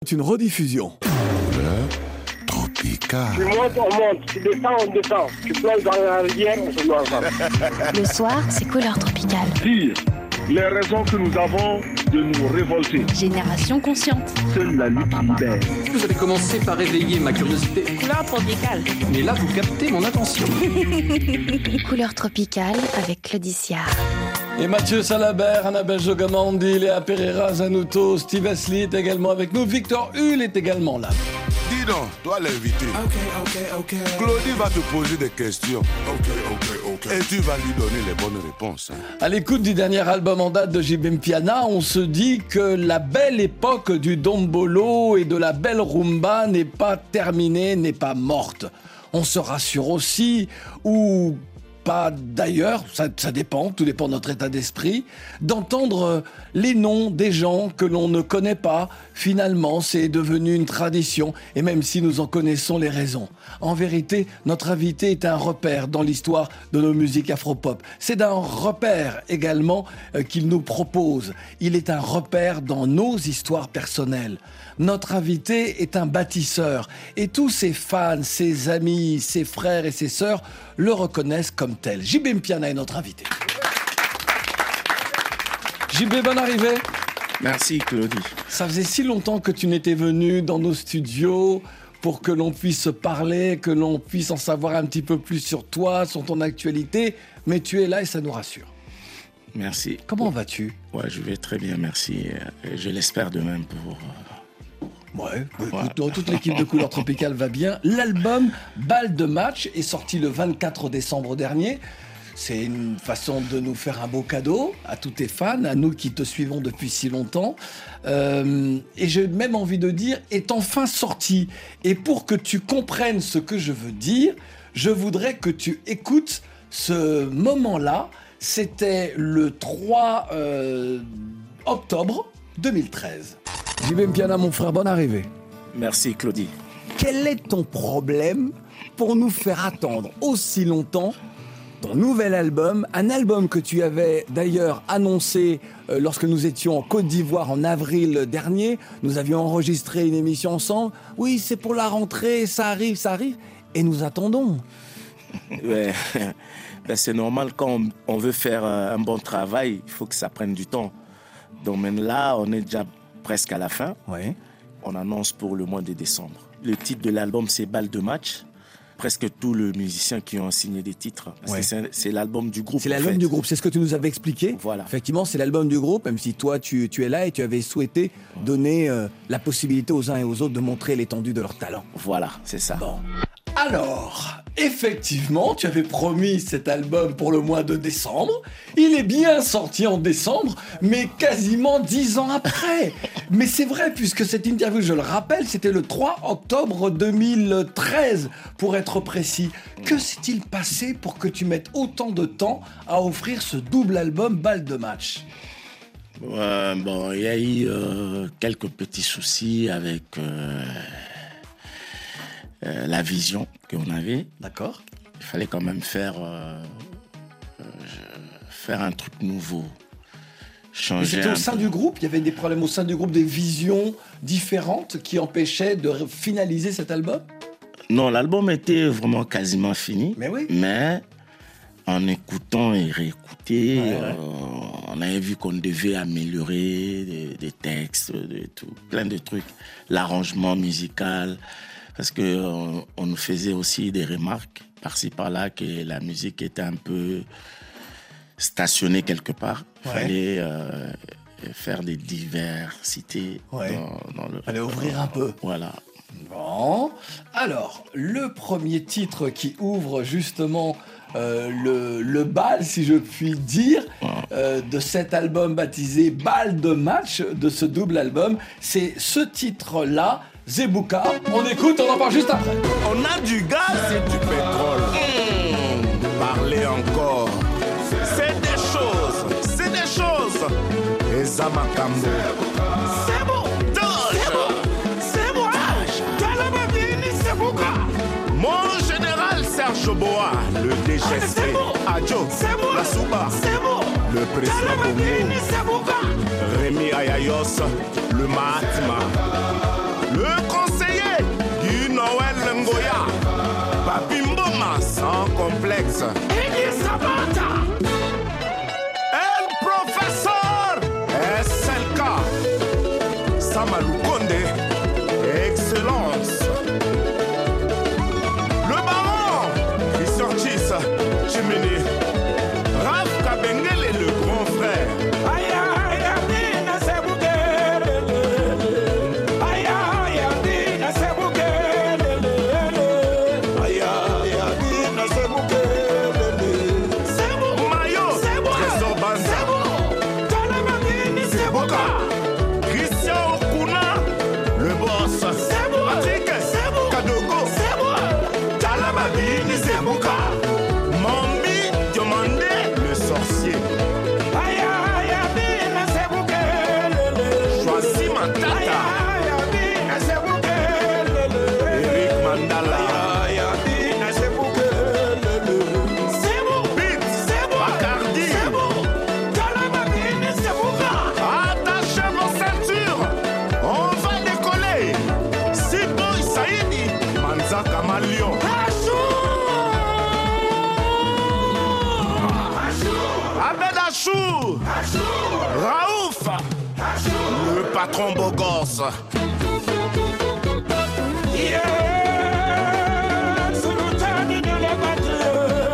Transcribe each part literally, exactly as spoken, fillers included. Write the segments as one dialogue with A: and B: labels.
A: Une rediffusion.
B: Tropical.
C: Tu montes, on monte. Tu descends, on descend. Tu plonges dans la rivière, on se noie ensemble.
D: Le soir, c'est Couleur Tropicale.
E: Dire les raisons que nous avons de nous révolter.
D: Génération consciente.
E: Seule la lutte libère.
F: Vous avez commencé par éveiller ma curiosité.
D: Couleur Tropicale.
F: Mais là, vous captez mon attention.
D: Couleur Tropicale avec Claudicia.
A: Et Mathieu Salabert, Annabelle Jogamandi, Léa Pereira, Zanuto, Steve Asley est également avec nous. Victor Hull est également là.
B: Dis donc, toi l'invité.
G: Ok, ok, ok.
B: Claudie va te poser des questions.
G: Ok, ok, ok.
B: Et tu vas lui donner les bonnes réponses. Hein.
A: À l'écoute du dernier album en date de J B Mpiana, on se dit que la belle époque du dombolo et de la belle rumba n'est pas terminée, n'est pas morte. On se rassure aussi, ou pas d'ailleurs, ça, ça dépend, tout dépend de notre état d'esprit, d'entendre les noms des gens que l'on ne connaît pas. Finalement, c'est devenu une tradition, et même si nous en connaissons les raisons. En vérité, notre invité est un repère dans l'histoire de nos musiques afro-pop. C'est d'un repère également euh, qu'il nous propose. Il est un repère dans nos histoires personnelles. Notre invité est un bâtisseur, et tous ses fans, ses amis, ses frères et ses sœurs le reconnaissent comme tel. J B Mpiana est notre invité. J B, bonne arrivée.
H: Merci Claudie.
A: Ça faisait si longtemps que tu n'étais venu dans nos studios pour que l'on puisse se parler, que l'on puisse en savoir un petit peu plus sur toi, sur ton actualité, mais tu es là et ça nous rassure.
H: Merci.
A: Comment vas-tu ?
H: Ouais, je vais très bien, merci. Je l'espère de même pour...
A: Ouais, écoute, ouais. Toute l'équipe de Couleur Tropicale va bien. L'album Balle de match est sorti le vingt-quatre décembre dernier. C'est une façon de nous faire un beau cadeau à tous tes fans, à nous qui te suivons depuis si longtemps. Euh, et j'ai même envie de dire, est enfin sorti. Et pour que tu comprennes ce que je veux dire, je voudrais que tu écoutes ce moment-là. C'était le trois euh, octobre deux mille treize. J B Mpiana, mon frère, bonne arrivée.
H: Merci Claudie.
A: Quel est ton problème pour nous faire attendre aussi longtemps ton nouvel album, un album que tu avais d'ailleurs annoncé euh, lorsque nous étions en Côte d'Ivoire en avril dernier. Nous avions enregistré une émission ensemble. Oui, c'est pour la rentrée, ça arrive, ça arrive. Et nous attendons.
H: Ouais, ben c'est normal, quand on, on veut faire un bon travail, il faut que ça prenne du temps. Donc maintenant là, on est déjà presque à la fin.
A: Oui.
H: On annonce pour le mois de décembre. Le titre de l'album, c'est Balle de match. Presque tous les musiciens qui ont signé des titres. Parce ouais. que c'est, c'est l'album du groupe.
A: C'est l'album
H: fait.
A: du groupe, c'est ce que tu nous avais expliqué.
H: Voilà.
A: Effectivement, c'est l'album du groupe, même si toi, tu, tu es là et tu avais souhaité donner euh, la possibilité aux uns et aux autres de montrer l'étendue de leur talent.
H: Voilà, c'est ça.
A: Bon. Alors, effectivement, tu avais promis cet album pour le mois de décembre. Il est bien sorti en décembre, mais quasiment dix ans après. Mais c'est vrai, puisque cette interview, je le rappelle, c'était le trois octobre deux mille treize, pour être précis. Que s'est-il passé pour que tu mettes autant de temps à offrir ce double album Balle de match ?
H: euh, Bon, il y a eu euh, quelques petits soucis avec... Euh... Euh, la vision qu'on avait.
A: D'accord.
H: Il fallait quand même faire, euh, euh, faire un truc nouveau. Changer.
A: Mais c'était au sein peu. du groupe, il y avait des problèmes au sein du groupe, des visions différentes qui empêchaient de finaliser cet album ?
H: Non, l'album était vraiment quasiment fini.
A: Mais oui.
H: Mais en écoutant et réécouter,
A: ouais, ouais.
H: Euh, on avait vu qu'on devait améliorer des, des textes, de tout, plein de trucs. L'arrangement musical. Parce qu'on on nous faisait aussi des remarques par-ci par-là que la musique était un peu stationnée quelque part. Il ouais. fallait euh, faire des diversités.
A: Ouais.
H: Dans, dans le,
A: fallait ouvrir un peu.
H: Voilà.
A: Bon. Alors, le premier titre qui ouvre justement euh, le, le bal, si je puis dire, ouais. euh, de cet album baptisé Balle de match, de ce double album, c'est ce titre-là, Zebouka. On écoute, on en parle juste après.
B: On a du gaz et du pétrole. Mmh. Parlez encore. C'est des choses. C'est des choses. Et Zamakambo.
G: C'est bon. C'est bon. C'est bon. C'est Zebouka.
B: Mon général Serge Boa, le D G S P. Adjo. La Souba.
G: C'est bon.
B: Le président Bongo. Rémi Ayayos, le Mahatma. le conseiller Guy Noël Ngoya, Papi Mboma sans complexe. Iggy Sabata, El Professeur, S L K, Samalou Kondé, Excellence. Le Baron, Chris Ortiz, Chimini, Raph Kabengele, le grand frère. Aïe, aïe, aïe, na sebouke, aïe, aïe, aïe, na sebouke, aïe, aïe, aïe, na sebouke, Sebou, Mayo, Trésor Banza, Talamagini, Sebouka, Christian Okuna, le boss, Patrick, Kadogo, Talamagini, Sebouka, Mambi, Diomandé, le sorcier. Aïe, aïe, aïe, na sebouke, Choisis ma tata, na sebouke, Eric Mandala, aïe, aïe, na sebouke, Sebou, Beat, Sebou, Bacardi, Sebou, Talamagini, Sebouka. Attachez vos ceintures, on va décoller. Siboy Saïdi, Manza Kamalion. Abed Achou, Raouf, le patron beau gosse. Yeah, Sultani de la patrie.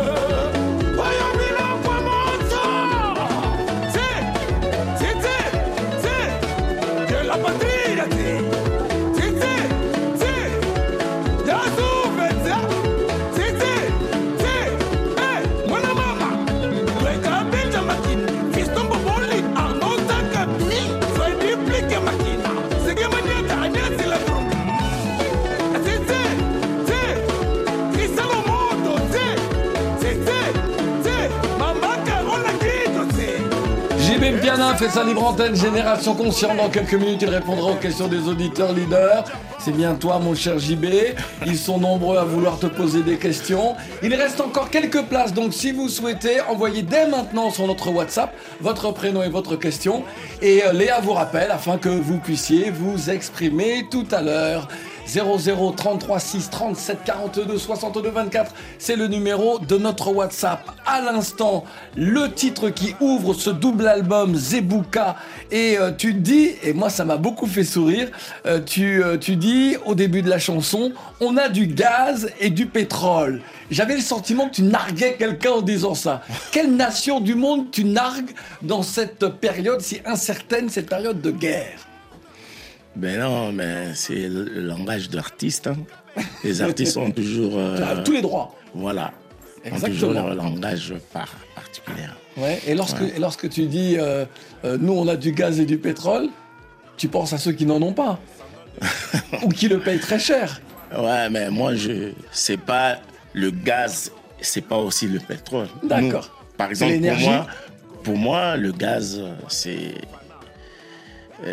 B: Voyons Milan Kwamoto. C'est, c'est, c'est, c'est, de la patrie, là, c'est, c'est, c'est, c'est, Yazou, Benza, c'est, c'est, c'est, hey, mon maman, Weka Benja Makina, Fiston Boboli, Arnaud Takabni, Freddy Plique Makina, c'est que Maniata, Agnès, la trompe. C'est, c'est, c'est, Cristallo Moto, c'est, c'est, c'est, c'est, Mamaka, on a dit, c'est.
A: J B Piana fait sa libre antenne Génération Consciente. Dans quelques minutes, il répondra aux questions des auditeurs leaders. C'est bien toi, mon cher J B. Ils sont nombreux à vouloir te poser des questions. Il reste encore quelques places, donc si vous souhaitez, envoyez dès maintenant sur notre WhatsApp votre prénom et votre question. Et euh, Léa vous rappelle afin que vous puissiez vous exprimer tout à l'heure. zéro zéro trente-trois six trente-sept quarante-deux soixante-deux vingt-quatre, c'est le numéro de notre WhatsApp. À l'instant, le titre qui ouvre ce double album Zebouka. Et euh, tu dis, et moi ça m'a beaucoup fait sourire, euh, tu, euh, tu dis au début de la chanson, on a du gaz et du pétrole. J'avais le sentiment que tu narguais quelqu'un en disant ça. Quelle nation du monde tu nargues dans cette période si incertaine, cette période de guerre?
H: Ben non, mais c'est le, le langage d'artiste. Hein. Les artistes ont toujours... Euh,
A: Tu as tous les droits.
H: Voilà.
A: Exactement.
H: Ont toujours leur langage par, particulier.
A: Ouais. Et lorsque,
H: Ouais.
A: et lorsque tu dis euh, euh, nous on a du gaz et du pétrole, tu penses à ceux qui n'en ont pas ou qui le payent très cher.
H: Ouais, mais moi, je c'est pas le gaz, c'est pas aussi le pétrole.
A: D'accord.
H: Nous, par exemple, pour
A: l'énergie.
H: moi, pour moi, le gaz, c'est... euh,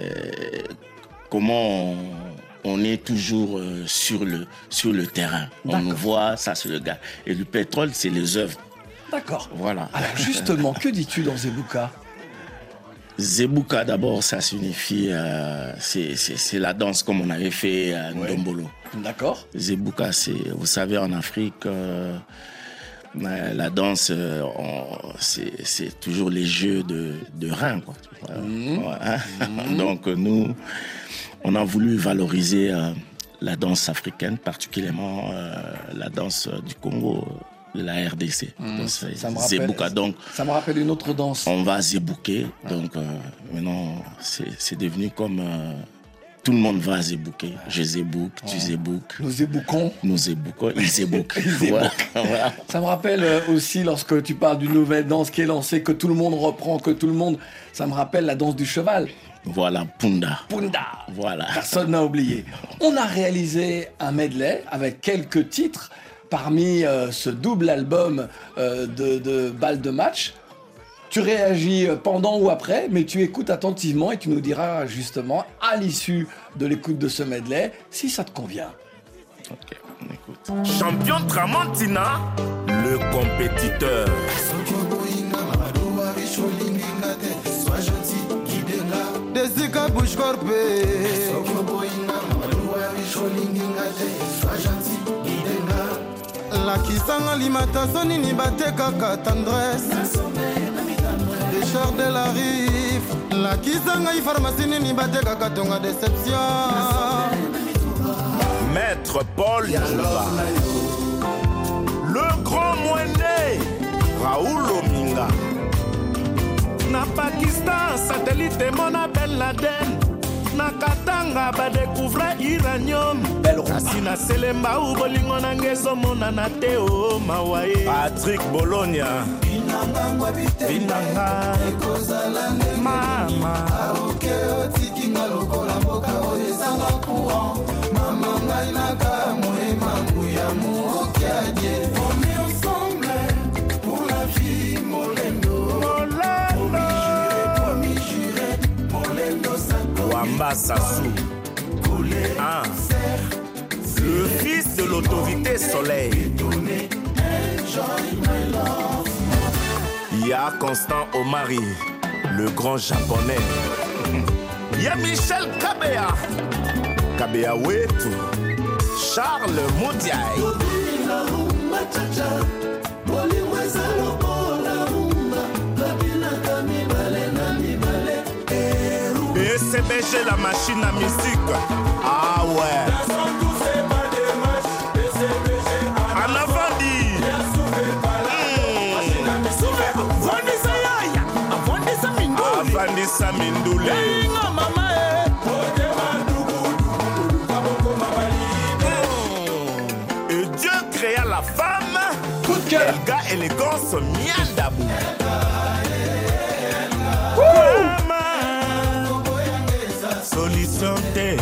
H: comment on, on est toujours euh, sur, le, sur le terrain. On nous voit, ça c'est le gaz. Et le pétrole, c'est les œuvres.
A: D'accord.
H: Voilà.
A: Alors justement, que dis-tu dans Zebouka?
H: Zebouka, d'abord, ça signifie... Euh, c'est, c'est, c'est la danse comme on avait fait à Ndombolo.
A: D'accord.
H: Zebouka, c'est... Vous savez, en Afrique... Euh, la danse, euh, on, c'est, c'est toujours les jeux de, de reins, quoi. Mmh. Ouais. Mmh. Donc nous, on a voulu valoriser euh, la danse africaine, particulièrement euh, la danse du Congo, de la R D C.
A: Mmh.
H: Donc, c'est
A: ça, me
H: Zebouka.
A: rappelle,
H: Donc,
A: ça me rappelle une autre danse.
H: On va zébouker. Ouais. Donc euh, maintenant, c'est, c'est devenu comme... Euh, tout le monde va zébouker. Je zébouque, tu zébouques.
A: Nous zébouquons.
H: Nous zébouquons, ils zébouquent.
A: Ils zébouquent. Voilà. Ça me rappelle aussi, lorsque tu parles d'une nouvelle danse qui est lancée, que tout le monde reprend, que tout le monde... Ça me rappelle la danse du cheval.
H: Voilà, Punda.
A: Punda.
H: Voilà.
A: Personne n'a oublié. On a réalisé un medley avec quelques titres parmi euh, ce double album euh, de, de balles de match. Tu réagis pendant ou après, mais tu écoutes attentivement et tu nous diras justement, à l'issue de l'écoute de ce medley, si ça te convient.
H: Ok, on écoute.
B: Champion Tramontina, le compétiteur.
I: Sois gentil, guide-la. Desika bouche corpée. lakisanga limataso nini batekaka tendresse Richard de la Rive lakisanga pharmacie nini batekaka tonga déception
J: Maître Paul Yanga le grand moiné Raoul Ominga
B: Na Pakistan satellite mona Ben Laden Na Katanga ba découvre uranium Kasi na Selemba ou bolingo na ngezo mona na teo mawaye
J: Patrick Bologna
B: Vinanga Mama
I: Aoke otikinga lokola mboka oyesanga courant Mama ngai na kamwe mangu ya muoki adie On est ensemble pour la vie Molendo Promis juré Molendo Santo
J: Wamba Sassou ah. Le fils de l'autorité soleil Il y a Constant Omari le grand japonais Il y a Michel Kabea Kabea Wetu Charles Modiaye B C B G la machine à musique Ah ouais En avant dit Avandisa Mindoule Et Dieu créa la femme
A: Coup de cœur
J: Elga élégance Miandabou Solution T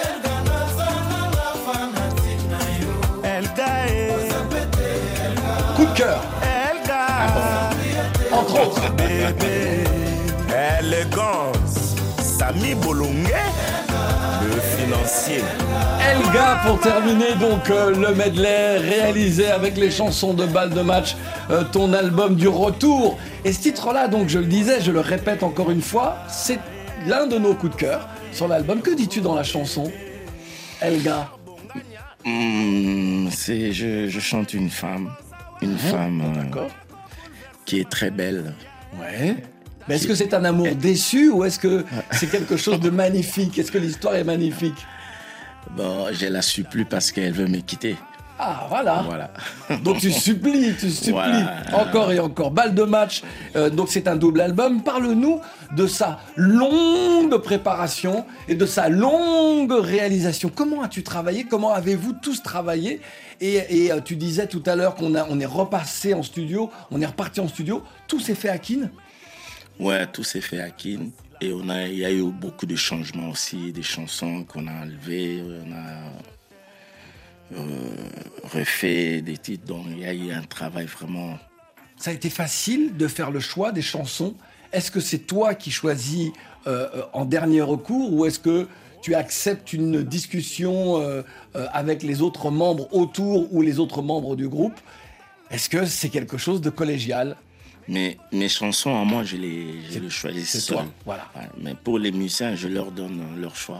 J: Elga
A: Coup de cœur
J: Elga
A: Entre autres
J: Bébé Élégance Sami Bolongue le financier
A: Elga pour terminer donc euh, le medley réalisé avec les chansons de balle de match, euh, ton album du retour. Et ce titre-là, donc je le disais, je le répète encore une fois, c'est l'un de nos coups de cœur sur l'album. Que dis-tu dans la chanson, Elga?
H: Mmh, c'est, je, je chante une femme, une mmh, femme euh, qui est très belle.
A: Ouais. Mais est-ce que c'est un amour déçu ou est-ce que c'est quelque chose de magnifique? Est-ce que l'histoire est magnifique?
H: Bon, je la supplie parce qu'elle veut me quitter.
A: Ah, voilà.
H: Voilà.
A: Donc tu supplies, tu supplies. Voilà. Encore et encore. Balle de match. Euh, donc c'est un double album. Parle-nous de sa longue préparation et de sa longue réalisation. Comment as-tu travaillé? Comment avez-vous tous travaillé? Et, et euh, tu disais tout à l'heure qu'on a, on est repassé en studio, on est reparti en studio. Tout s'est fait à Keene?
H: Ouais, tout s'est fait à Keene. Et on a, il y a eu beaucoup de changements aussi, des chansons qu'on a enlevées, on a euh, refait des titres. Donc il y a eu un travail vraiment.
A: Ça a été facile de faire le choix des chansons. Est-ce que c'est toi qui choisis euh, en dernier recours ou est-ce que tu acceptes une discussion euh, euh, avec les autres membres autour ou les autres membres du groupe? Est-ce que c'est quelque chose de collégial?
H: Mais mes chansons, moi, je les, je les choisis
A: c'est
H: seul.
A: Toi, voilà.
H: Ouais, mais pour les musiciens, je leur donne leur choix.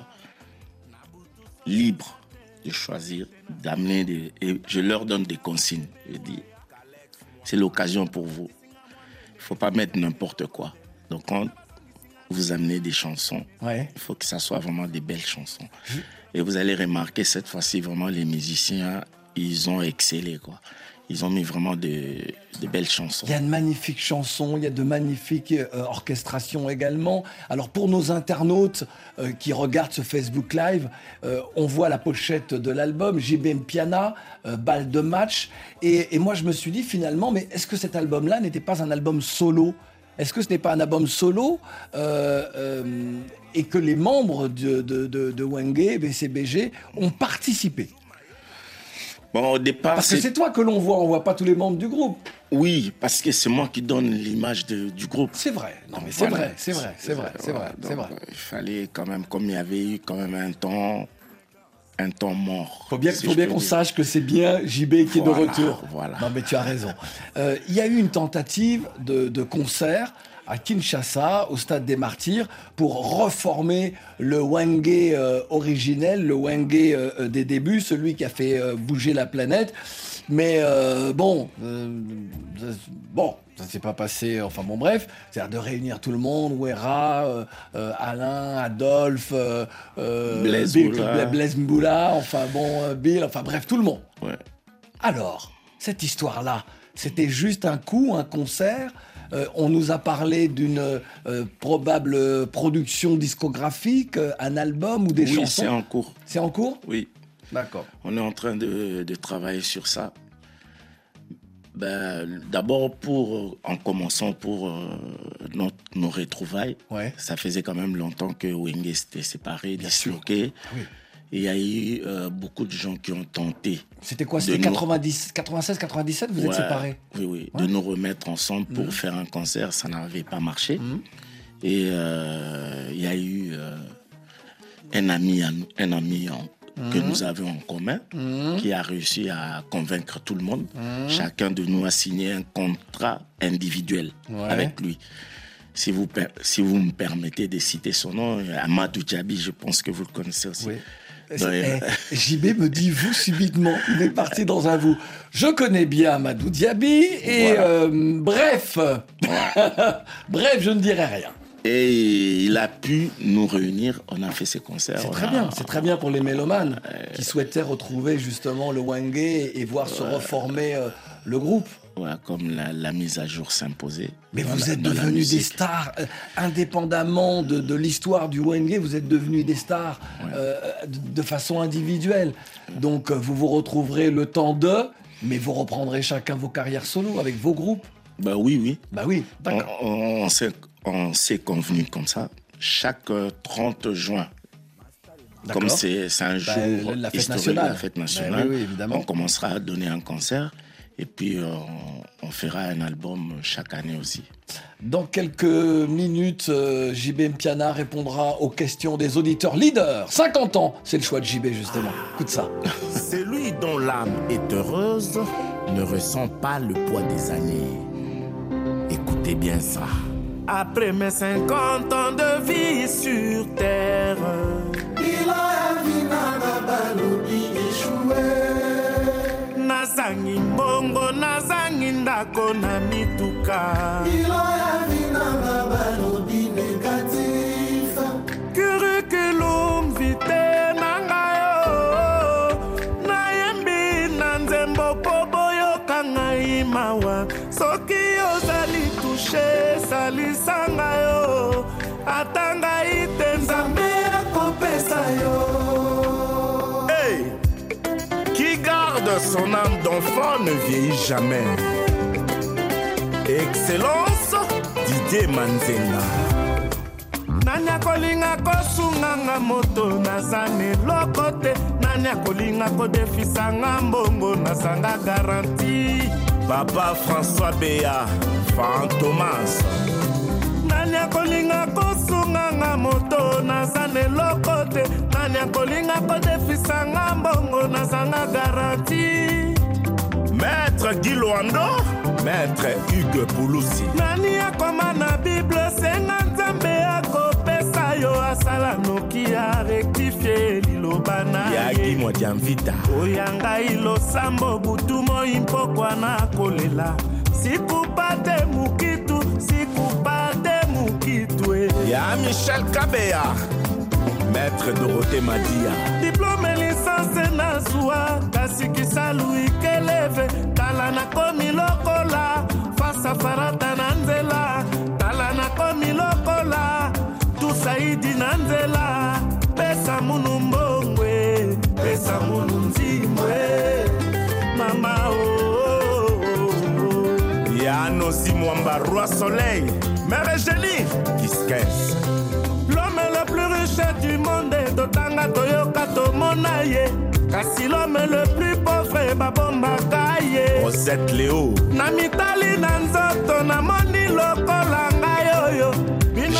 H: Libre de choisir, d'amener des... Et je leur donne des consignes. Je dis, c'est l'occasion pour vous. Il ne faut pas mettre n'importe quoi. Donc, quand vous amenez des chansons,
A: ouais.
H: il faut que ça soit vraiment des belles chansons. Mmh. Et vous allez remarquer, cette fois-ci, vraiment, les musiciens, ils ont excellé, quoi. Ils ont mis vraiment de, de belles chansons.
A: Il y a de magnifiques chansons, il y a de magnifiques euh, orchestrations également. Alors pour nos internautes euh, qui regardent ce Facebook Live, euh, on voit la pochette de l'album, J B Mpiana, euh, Balle de match. Et, et moi je me suis dit finalement, mais est-ce que cet album-là n'était pas un album solo? Est-ce que ce n'est pas un album solo euh, euh, et que les membres de, de, de, de Wenge, B C B G, ont participé?
H: Bon, au départ,
A: parce que c'est toi que l'on voit, on voit pas tous les membres du groupe.
H: Oui, parce que c'est moi qui donne l'image de, du groupe.
A: C'est vrai, non mais c'est
H: voilà.
A: vrai, c'est vrai, c'est vrai, c'est vrai, c'est vrai.
H: Il fallait quand même, comme il y avait eu quand même un temps, un temps mort.
A: Faut bien,
H: si
A: faut bien qu'on dire. sache que c'est bien J B qui
H: voilà,
A: est de retour.
H: Voilà.
A: Non mais tu as raison. Euh, il y a eu une tentative de, de concert à Kinshasa, au stade des Martyrs, pour reformer le Wenge euh, originel, le Wenge euh, des débuts, celui qui a fait euh, bouger la planète. Mais euh, bon, euh, bon, ça s'est pas passé. Enfin bon, bref, c'est-à-dire de réunir tout le monde, Ouera, euh, euh, Alain, Adolphe, euh, euh,
H: Blaise
A: Bill,
H: Mboula.
A: Blaise Mboula, enfin bon, euh, Bill, enfin bref, tout le monde.
H: Ouais.
A: Alors, cette histoire-là, c'était juste un coup, un concert. Euh, on nous a parlé d'une euh, probable production discographique, euh, un album ou des
H: Oui,
A: chansons.
H: c'est en cours.
A: C'est en cours ?
H: Oui.
A: D'accord.
H: On est en train de, de travailler sur ça. Ben, d'abord, pour, en commençant pour euh, notre, nos retrouvailles,
A: ouais.
H: Ça faisait quand même longtemps que Wenge s'était séparé,
A: Bien
H: disloqué.
A: Oui.
H: Et il y a eu euh, beaucoup de gens qui ont tenté.
A: C'était quoi? C'était
H: nous...
A: quatre-vingt-dix, quatre-vingt-seize quatre-vingt-dix-sept, vous
H: ouais,
A: êtes séparés?
H: Oui, oui.
A: Ouais.
H: De nous remettre ensemble pour
A: mmh.
H: faire un concert, ça n'avait pas marché.
A: Mmh.
H: Et euh, il y a eu euh, un ami, un ami en, mmh. que nous avions en commun mmh. qui a réussi à convaincre tout le monde. Mmh. Chacun de nous a signé un contrat individuel ouais. avec lui. Si vous, si vous me permettez de citer son nom, Amadou Diaby, je pense que vous le connaissez aussi. Oui.
A: Donc, eh, J B me dit vous subitement, il est parti dans un vous. Je connais bien Amadou Diaby et voilà. euh, bref, voilà. bref, je ne dirai rien.
H: Et il a pu nous réunir, on a fait ces concerts.
A: C'est très
H: a...
A: bien, c'est très bien pour les mélomanes euh... qui souhaitaient retrouver justement le Wenge et voir se reformer euh, le groupe.
H: Voilà, comme la, la mise à jour s'imposait.
A: Mais vous êtes devenus des stars, euh, indépendamment de, de l'histoire du Wenge, vous êtes devenus des stars ouais. euh, de, de façon individuelle. Donc euh, vous vous retrouverez le temps de, mais vous reprendrez chacun vos carrières solo avec vos groupes.
H: Bah oui, oui.
A: Bah oui, d'accord.
H: On, on, s'est, on s'est convenu comme ça, chaque trente juin. D'accord. Comme c'est, c'est un jour bah,
A: la fête
H: historique,
A: nationale.
H: la fête nationale,
A: oui, oui, évidemment.
H: On commencera à donner un concert. Et puis, euh, on fera un album chaque année aussi.
A: Dans quelques minutes, euh, J B Mpiana répondra aux questions des auditeurs leaders. cinquante ans, c'est le choix de J B, justement. Écoute ça.
J: Celui dont l'âme est heureuse ne ressent pas le poids des années. Écoutez bien ça. Après mes cinquante ans de vie sur terre,
I: il a vu Balobi échoué.
J: Nazangi mbongo, nazangi ndako na mituka.
I: Iloya vina balobi négatif.
J: Curriculum vitae nangayo. Nayembi nanzembo poboyo kangai mawa. Soki ozali touché salisangayo. Atanga ite nzambe akopesa yo. Son âme d'enfant ne vieillit jamais. Excellence, Didier Manzenga. Nanya kolinga kosunganga moto nazane lokote. Nanya kolinga kodefisanga mbongo nazanga garantie. Papa François Béa, Fan Thomas. Nanya kolinga kosunganga moto nazane lokote. Nanya kolinga kodefisanga mbongo nazanga garantie. Maître Guy Loando, Maître Hugues Pouloussi. Nani akoma na Bible senga nzambe akopesa yo asala noki a rectifier lilobana yagi modiamvita oyanga ilo sambo butu moi mpokwa na kolela sikupate mukitu sikupate mukitu ya Michel Kabea. Maître Dorothée Madia. Diplôme et licence na soa kasi kisalu ikeleve tala na komi lokola fasa farata na nzela tala na komi lokola tusaidi na nzela pesa munu mbongwe pesa munu nzimwe mama oh, oh, oh. Yano si mwamba roi soleil Mère Génie Kiskes. L'homme le plus riche du monde est Totanga Toyoka Tomonaye. Kasi l'homme le plus pauvre est Babomba Kaye. Rosette Léo. Namitali Nanzoto Namoni Lokola Ngayoyo.
A: J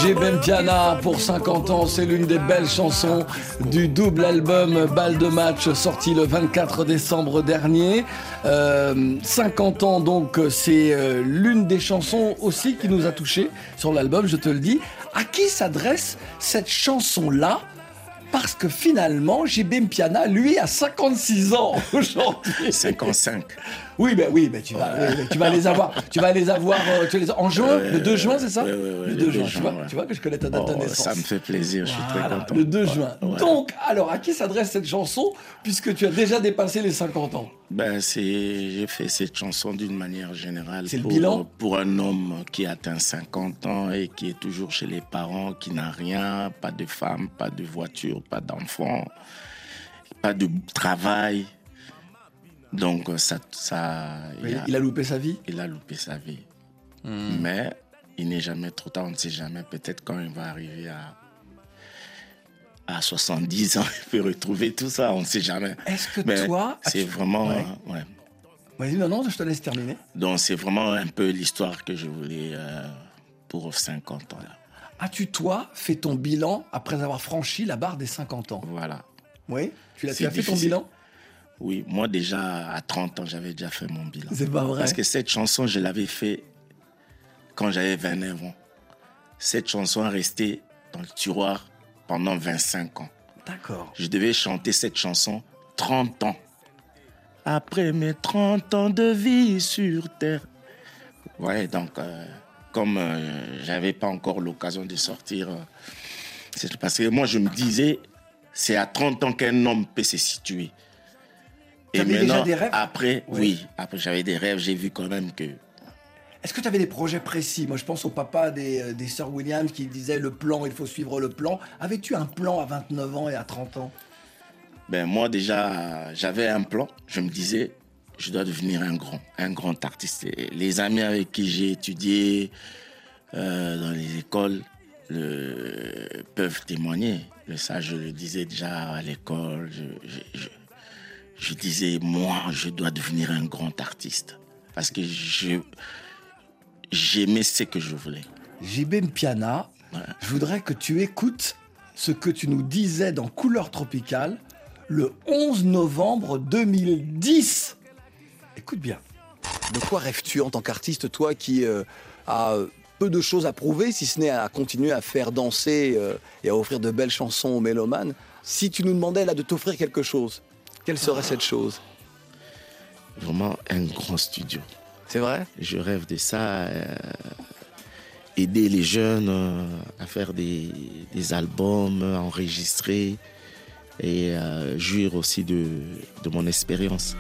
A: J B Mpiana pour cinquante ans, c'est l'une des belles chansons du double album Balle de match sorti le vingt-quatre décembre dernier. Euh, cinquante ans donc, c'est euh, l'une des chansons aussi qui nous a touchés sur l'album, je te le dis. À qui s'adresse cette chanson-là ? Parce que finalement, J B Mpiana, lui, a cinquante-six ans aujourd'hui.
H: cinquante-cinq.
A: Oui, ben oui, ben tu vas, oui, ben tu vas les avoir, tu vas les avoir euh, tu les, en juin, euh, le deux juin, c'est ça?
H: Oui, oui, oui,
A: le deux juin,
H: juin,
A: tu vois,
H: ouais.
A: tu vois que je connais ta date
H: Oh,
A: de naissance.
H: ça me fait plaisir, je suis
A: Voilà,
H: très content.
A: le deux juin.
H: Ouais, ouais.
A: Donc, alors, à qui s'adresse cette chanson, puisque tu as déjà dépassé les cinquante ans?
H: Ben, c'est, j'ai fait cette chanson d'une manière générale.
A: C'est le
H: pour,
A: bilan?
H: Pour un homme qui atteint cinquante ans et qui est toujours chez les parents, qui n'a rien, pas de femme, pas de voiture, pas d'enfant, pas de travail. Donc, ça. ça
A: Oui,
H: il, a,
A: il a loupé sa vie?
H: Il a loupé sa vie.
A: Hmm.
H: Mais il n'est jamais trop tard, on ne sait jamais. Peut-être quand il va arriver à. À soixante-dix ans, il peut retrouver tout ça, on ne sait jamais.
A: Est-ce que
H: Mais
A: toi...
H: c'est
A: tu...
H: vraiment...
A: Ouais.
H: Euh, ouais.
A: Vas-y, non, non, je te laisse terminer.
H: Donc, c'est vraiment un peu l'histoire que je voulais euh, pour cinquante ans. Là.
A: As-tu, toi, fait ton bilan après avoir franchi la barre des cinquante ans?
H: Voilà.
A: Oui? Tu, l'as,
H: C'est
A: tu as fait ton
H: difficile.
A: bilan?
H: Oui, moi déjà, à trente ans, j'avais déjà fait mon bilan.
A: C'est pas vrai?
H: Parce que cette chanson, je l'avais fait quand j'avais vingt-neuf ans. Cette chanson est restée dans le tiroir pendant vingt-cinq ans.
A: D'accord.
H: Je devais chanter cette chanson trente ans. Après mes trente ans de vie sur Terre. Ouais, donc, euh, comme euh, j'avais pas encore l'occasion de sortir, euh, c'est parce que moi, je me disais, c'est à trente ans qu'un homme peut se situer. Et
A: T'avais
H: maintenant,
A: déjà des rêves?
H: après,
A: Oui.
H: oui, après j'avais des rêves, j'ai vu quand même que...
A: Est-ce que tu avais des projets précis? Moi, je pense au papa des, euh, des sœurs Williams qui disait le plan, il faut suivre le plan. Avais-tu un plan à vingt-neuf ans et à trente ans?
H: Ben moi déjà, j'avais un plan. Je me disais, je dois devenir un grand, un grand artiste. Et les amis avec qui j'ai étudié euh, dans les écoles le, peuvent témoigner. Ça, je le disais déjà à l'école. Je, je, je, je disais, moi, je dois devenir un grand artiste. Parce que je, j'aimais ce que je voulais.
A: J B Mpiana,
H: Ouais.
A: je voudrais que tu écoutes ce que tu nous disais dans Couleur Tropicale le onze novembre deux mille dix. Écoute bien. De quoi rêves-tu en tant qu'artiste, toi qui euh, a peu de choses à prouver, si ce n'est à continuer à faire danser euh, et à offrir de belles chansons aux mélomanes? Si tu nous demandais là de t'offrir quelque chose, quelle serait cette chose?
H: Vraiment un grand studio.
A: C'est vrai?
H: Je rêve de ça. Euh, aider les jeunes euh, à faire des, des albums, euh, enregistrer et euh, jouir aussi de, de mon expérience.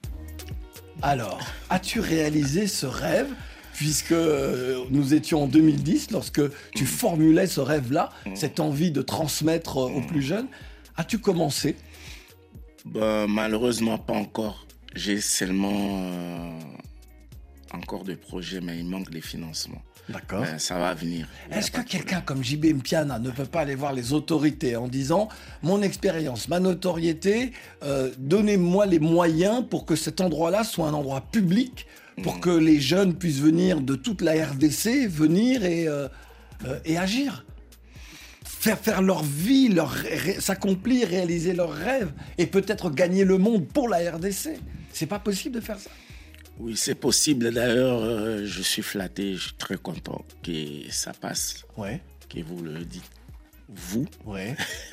A: Alors, as-tu réalisé ce rêve, puisque euh, nous étions en deux mille dix, lorsque tu formulais ce rêve-là, cette envie de transmettre euh, aux plus jeunes? As-tu commencé?
H: Ben, malheureusement, pas encore. J'ai seulement euh, encore de projets, mais il manque les financements.
A: D'accord.
H: Ben, ça va venir.
A: Est-ce que quelqu'un comme J B Mpiana ne peut pas aller voir les autorités en disant « Mon expérience, ma notoriété, euh, donnez-moi les moyens pour que cet endroit-là soit un endroit public, pour mmh. que les jeunes puissent venir de toute la R D C, venir et, euh, euh, et agir » Faire, faire leur vie, leur, ré, s'accomplir, réaliser leurs rêves et peut-être gagner le monde pour la R D C. C'est pas possible de faire ça?
H: Oui, c'est possible. D'ailleurs, euh, je suis flatté, je suis très content que ça passe.
A: Ouais.
H: Que vous le dites. Vous.
A: Ouais.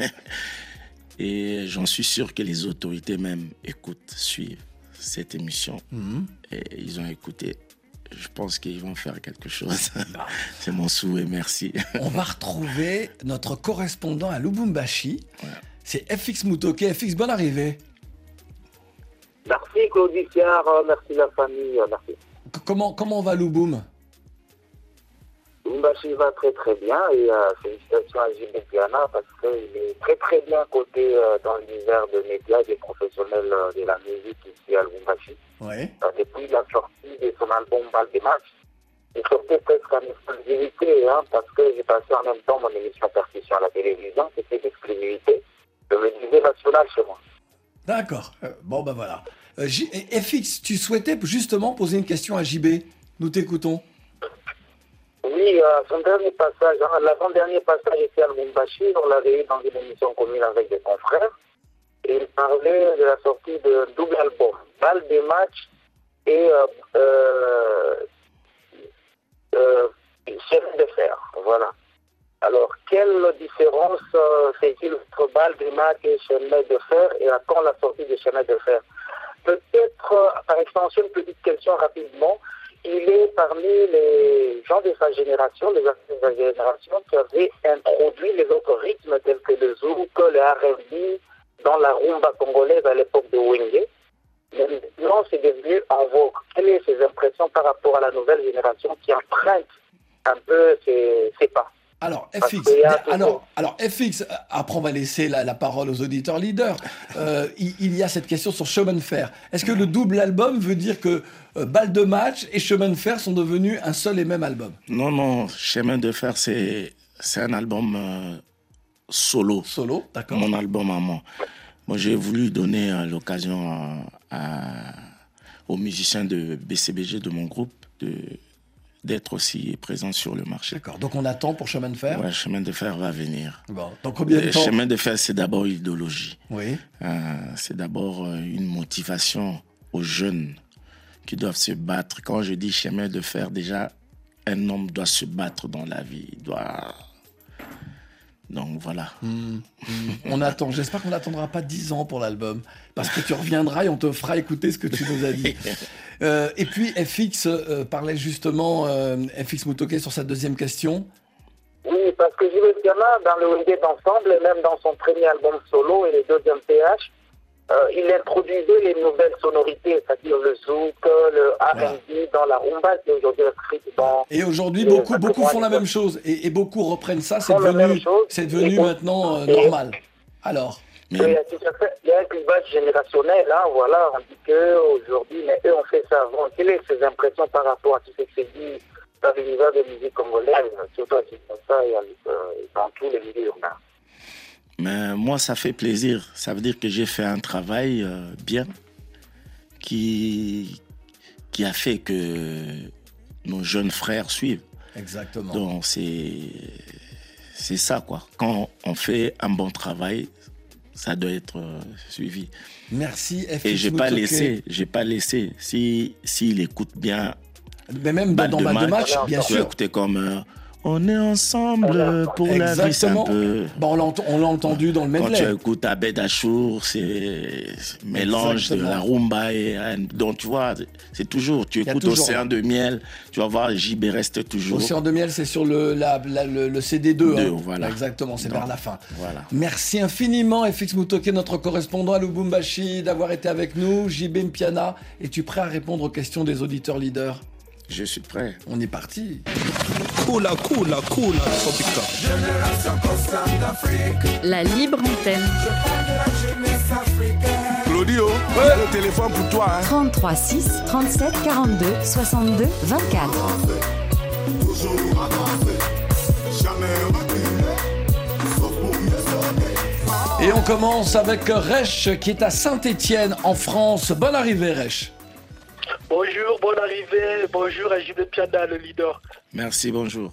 H: Et j'en suis sûr que les autorités même écoutent, suivent cette émission.
A: Mmh.
H: Et ils ont écouté. Je pense qu'ils vont faire quelque chose. C'est mon souhait, merci.
A: On va retrouver notre correspondant à Lubumbashi.
H: Ouais.
A: C'est F X Mutoke. F X, bonne arrivée.
C: Merci Claudie Fiard, merci la famille, merci.
A: C- comment, comment va Lubum?
C: Lubumbashi va très très bien et euh, félicitations à J B Mpiana parce qu'il est très très bien coté euh, dans l'univers de médias des professionnels euh, de la musique ici à Lubumbashi.
A: Ouais.
C: Euh, depuis la sortie de son album Balle de match, il sortait presque en exclusivité hein, parce que j'ai passé en même temps mon émission Percussion à la télévision, c'était l'exclusivité de me disais national chez moi.
A: D'accord. Euh, bon, ben voilà. Euh, J- F X, tu souhaitais justement poser une question à J B. Nous t'écoutons.
C: Oui, euh, son dernier passage, hein, l'avant-dernier passage était à Lubumbashi, on l'avait eu dans une émission commune avec des confrères. Et il parlait de la sortie de double album, Balle des matchs et euh, euh, euh, Chemin de fer. Voilà. Alors, quelle différence euh, fait-il entre Balle des matchs et Chemin de fer et à quand la sortie de Chemin de fer? Peut-être, euh, par extension, une petite question rapidement. Il est parmi les gens de sa génération, les artistes de sa génération, qui avaient introduit les autres rythmes tels que le zouk, le R and B, dans la rumba congolaise à l'époque de Wenge. Mais maintenant, c'est devenu en vogue. Quelles sont ses impressions par rapport à la nouvelle génération qui emprunte un peu ses, ses pas?
A: Alors, F X, alors, alors, F X, après on va laisser la, la parole aux auditeurs leaders. Euh, il, il y a cette question sur Chemin de fer. Est-ce que le double album veut dire que euh, Balle de match et Chemin de fer sont devenus un seul et même album?
H: Non, non, Chemin de fer, c'est, c'est un album euh, solo.
A: Solo, d'accord.
H: Mon album à moi. Moi, j'ai voulu donner euh, l'occasion à, à, aux musiciens de B C B G, de mon groupe, de... d'être aussi présent sur le marché.
A: D'accord, donc on attend pour Chemin de fer?
H: Ouais, Chemin de fer va venir.
A: Bon, dans combien de temps?
H: Chemin de fer, c'est d'abord l'idéologie.
A: Oui.
H: Euh, c'est d'abord une motivation aux jeunes qui doivent se battre. Quand je dis chemin de fer, déjà, un homme doit se battre dans la vie. Il doit... Donc voilà.
A: Mmh, mmh. On attend. J'espère qu'on n'attendra pas dix ans pour l'album, parce que tu reviendras et on te fera écouter ce que tu nous as dit. Euh, et puis F X euh, parlait justement, euh, F X Mutoke, sur sa deuxième question.
C: Oui, parce que J B Piana, dans le Wenge d'ensemble, et même dans son premier album solo et les deuxièmes P H, euh, il introduisait les nouvelles sonorités, c'est-à-dire le zouk, le R and B voilà. dans la rumba, qui est aujourd'hui inscrite dans...
A: Et aujourd'hui, beaucoup, beaucoup font la même chose, et, et beaucoup reprennent ça, c'est devenu, c'est devenu maintenant euh, normal. Alors
C: il y, a, il y a un clivage générationnel, hein, voilà, on dit qu'aujourd'hui, mais eux ont fait ça avant. Quelles sont ses impressions par rapport à tout ce qui s'est dit dans l'univers de musique congolaise, surtout à Kinshasa et dans tous les milieux urbains?
H: Mais moi, ça fait plaisir. Ça veut dire que j'ai fait un travail euh, bien qui, qui a fait que nos jeunes frères suivent.
A: Exactement.
H: Donc, c'est, c'est ça, quoi. Quand on fait un bon travail, ça doit être euh, suivi.
A: Merci, F X.
H: Et j'ai pas laissé, j'ai pas laissé. Si, s'il écoute bien.
A: Mais même dans Balle de match, bien sûr.
H: Écouter comme. Euh, On est ensemble pour
A: Exactement.
H: la vie, c'est un peu...
A: Bon, on l'a entendu dans le medley.
H: Quand tu écoutes Abed Achour, c'est mélange Exactement. de la rumba et... Donc, tu vois, c'est toujours... Tu écoutes toujours... Océan de Miel, tu vas voir, J B reste toujours...
A: Océan de Miel, c'est sur le, la, la, le, le C D deux.
H: deux
A: hein.
H: voilà.
A: Exactement, c'est
H: Donc,
A: vers la fin.
H: Voilà.
A: Merci infiniment, F X Mutoke, notre correspondant à Lubumbashi, d'avoir été avec nous. J B Mpiana, es-tu prêt à répondre aux questions des auditeurs leaders?
H: Je suis prêt.
A: On est parti.
B: Cool, cool, cool, Tropica.
D: La libre antenne.
B: Claudio, ouais. Le téléphone pour toi. Hein.
K: trente-trois six trente-sept quarante-deux soixante-deux vingt-quatre.
A: Et on commence avec Rech qui est à Saint-Étienne en France. Bonne arrivée, Rech.
L: Bonjour, bonne arrivée. Bonjour à J B Piana, le leader.
H: Merci, bonjour.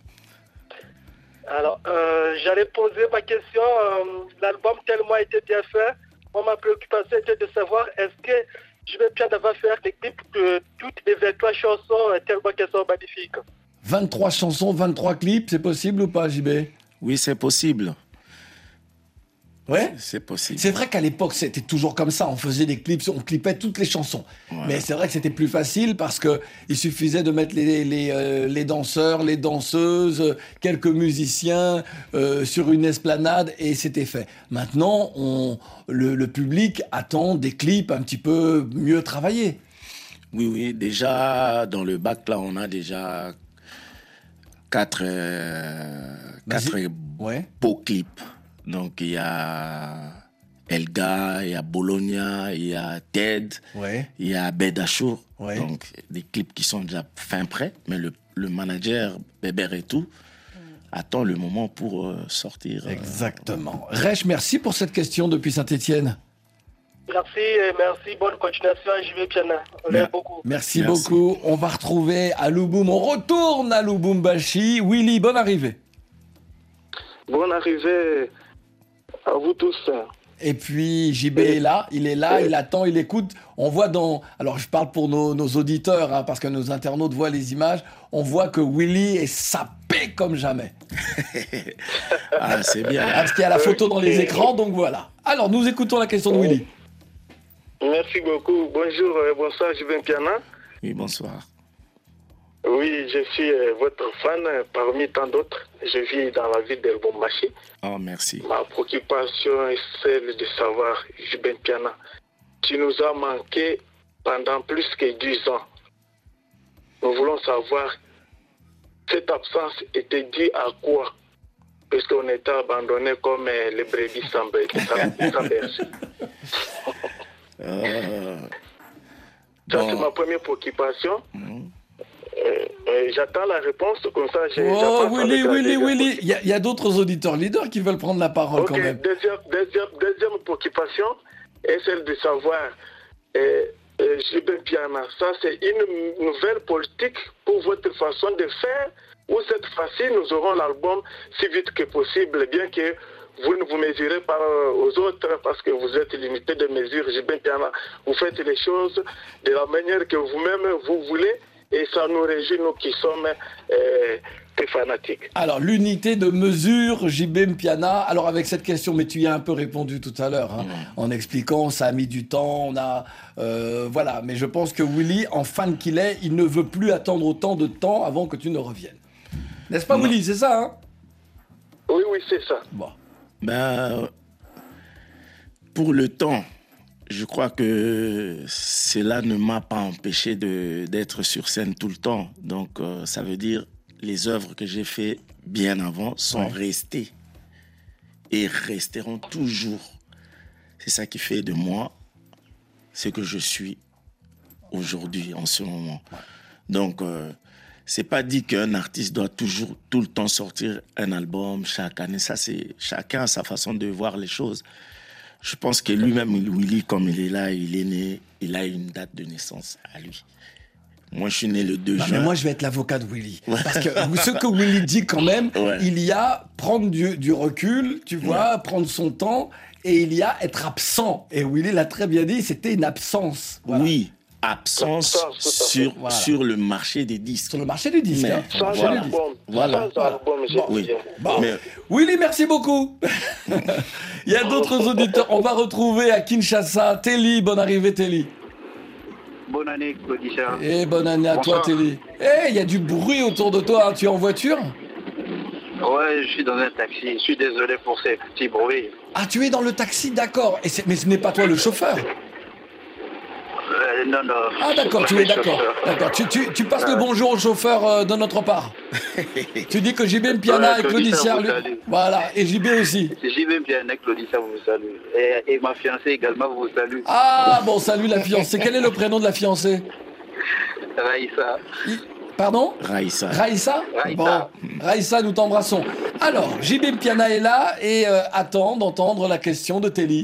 L: Alors, euh, j'allais poser ma question. Euh, l'album tellement a été bien fait. Moi, ma préoccupation était de savoir est-ce que J B Piana va faire des clips de toutes les vingt-trois chansons tellement qu'elles sont magnifiques.
A: vingt-trois chansons, vingt-trois clips, c'est possible ou pas, J B?
H: Oui, c'est possible.
A: Ouais,
H: c'est possible.
A: C'est vrai qu'à l'époque, c'était toujours comme ça. On faisait des clips, on clippait toutes les chansons. Ouais. Mais c'est vrai que c'était plus facile parce que il suffisait de mettre les, les, euh, les danseurs, les danseuses, quelques musiciens euh, sur une esplanade et c'était fait. Maintenant, on, le, le public attend des clips un petit peu mieux travaillés.
H: Oui, oui. Déjà, dans le bac, là, on a déjà quatre, euh, quatre
A: ouais.
H: beaux clips. Donc, il y a Elga, il y a Bologna, il y a Ted,
A: ouais.
H: il y a Abed Achour.
A: Ouais.
H: Donc, des clips qui sont déjà fin prêts, mais le, le manager, Bébert et tout, attend le moment pour euh, sortir.
A: Exactement. Euh, Rech, merci pour cette question depuis Saint-Étienne.
L: Merci, et merci. Bonne continuation à J B Piana. On l'aime beaucoup.
A: Merci,
H: Merci.
A: beaucoup. On va retrouver à Louboum. On retourne à Lubumbashi. Willy, bonne arrivée.
M: Bonne arrivée à vous tous.
A: Et puis J B est là, il est là, il attend, il écoute. On voit dans... Alors je parle pour nos, nos auditeurs, hein, parce que nos internautes voient les images. On voit que Willy est sapé comme jamais.
H: Ah, c'est bien.
A: Ah, parce qu'il y a la photo dans les écrans, donc voilà. Alors nous écoutons la question de Willy.
M: Merci beaucoup. Bonjour, euh, bonsoir, J B Piana.
H: Oui, bonsoir.
M: Oui, je suis euh, votre fan euh, parmi tant d'autres. Je vis dans la ville de Lubumbashi.
H: Oh, merci.
M: Ma préoccupation est celle de savoir, J B Piana, tu nous as manqué pendant plus que dix ans. Nous voulons savoir, cette absence était due à quoi? Parce qu'on était abandonnés comme euh, les brebis sans ber- sans berger.
H: Euh,
M: Ça,
H: bon.
M: c'est ma première préoccupation. Euh, euh, j'attends la réponse, comme ça j'ai...
A: Oh
M: j'apprends
A: Willy,
M: avec la
A: Willy,
M: deuxième
A: Willy. Il y a, il y a d'autres auditeurs leaders qui veulent prendre la parole
M: Ok,
A: quand même.
M: deuxième, deuxième, deuxième préoccupation est celle de savoir, euh, euh, J B Piana, ça c'est une nouvelle politique pour votre façon de faire, ou cette fois-ci nous aurons l'album si vite que possible, bien que vous ne vous mesurez pas aux autres parce que vous êtes limité de mesure, J B Piana. Vous faites les choses de la manière que vous-même vous voulez et ça nous réjouit, nous qui sommes euh, très fanatiques.
A: Alors, l'unité de mesure, J B Mpiana. Alors, avec cette question, mais tu y as un peu répondu tout à l'heure, hein, en expliquant, ça a mis du temps, on a... Euh, voilà, mais je pense que Willy, en fan qu'il est, il ne veut plus attendre autant de temps avant que tu ne reviennes. N'est-ce pas,
H: Non.
A: Willy, c'est ça, hein?
M: Oui, oui, c'est ça.
A: Bon.
H: Ben, pour le temps, je crois que cela ne m'a pas empêché de, d'être sur scène tout le temps. Donc, euh, ça veut dire les œuvres que j'ai faites bien avant sont
A: Ouais.
H: restées et resteront toujours. C'est ça qui fait de moi ce que je suis aujourd'hui, en ce moment. Donc, euh, c'est pas dit qu'un artiste doit toujours, tout le temps sortir un album chaque année. Ça, c'est chacun a sa façon de voir les choses. Je pense que lui-même, Willy, comme il est là, il est né, il a une date de naissance à lui. Moi, je suis né le deux
A: Non,
H: juin.
A: mais moi, je vais être l'avocat de Willy. Parce que ce que Willy dit quand même,
H: Ouais.
A: il y a prendre du, du recul, tu vois, prendre son temps, et il y a être absent. Et Willy l'a très bien dit, c'était une absence. Voilà.
H: Oui, absence
M: Absence, tout à fait.
H: sur,
A: Voilà.
H: sur le marché des disques.
A: Sur le marché du disque.
H: Mais-
A: hein.
M: Sans
H: Voilà.
M: album,
H: Voilà.
M: sans album, j'ai
A: Bon.
M: dit.
H: Oui.
A: Bon.
H: Mais
A: Willy, merci beaucoup. Il y a d'autres auditeurs. On va retrouver à Kinshasa Telly. Bonne arrivée, Telly.
N: Bonne année, Claudisha.
A: Et bonne année à
N: Bonsoir.
A: toi, Telly. Eh, il y a du bruit autour de toi. hein. Tu es en voiture?
N: Ouais, je suis dans un taxi. Je suis désolé pour ces petits bruits.
A: Ah, tu es dans le taxi, d'accord. Et c'est- Mais ce n'est pas toi le chauffeur.
N: Euh, non, non.
A: Ah, d'accord, tu es d'accord. D'accord. Tu, tu, tu passes le bonjour au chauffeur euh, de notre part. Tu dis que J B Mpiana
N: Ouais,
A: et Claudicia.
N: Claudicia vous
A: lui-
N: salue.
A: Voilà, et J B aussi.
N: J'y vais bien avec Claudisha, vous salue. Et, et ma fiancée également vous salue.
A: Ah, bon, salut la fiancée. Quel est le prénom de la fiancée?
N: Raïssa.
A: Pardon?
H: Raïssa.
A: Raïssa?
N: Raïssa.
A: Bon, Raïssa, nous t'embrassons. Alors, J B Mpiana est là et euh, attend d'entendre la question de Telly.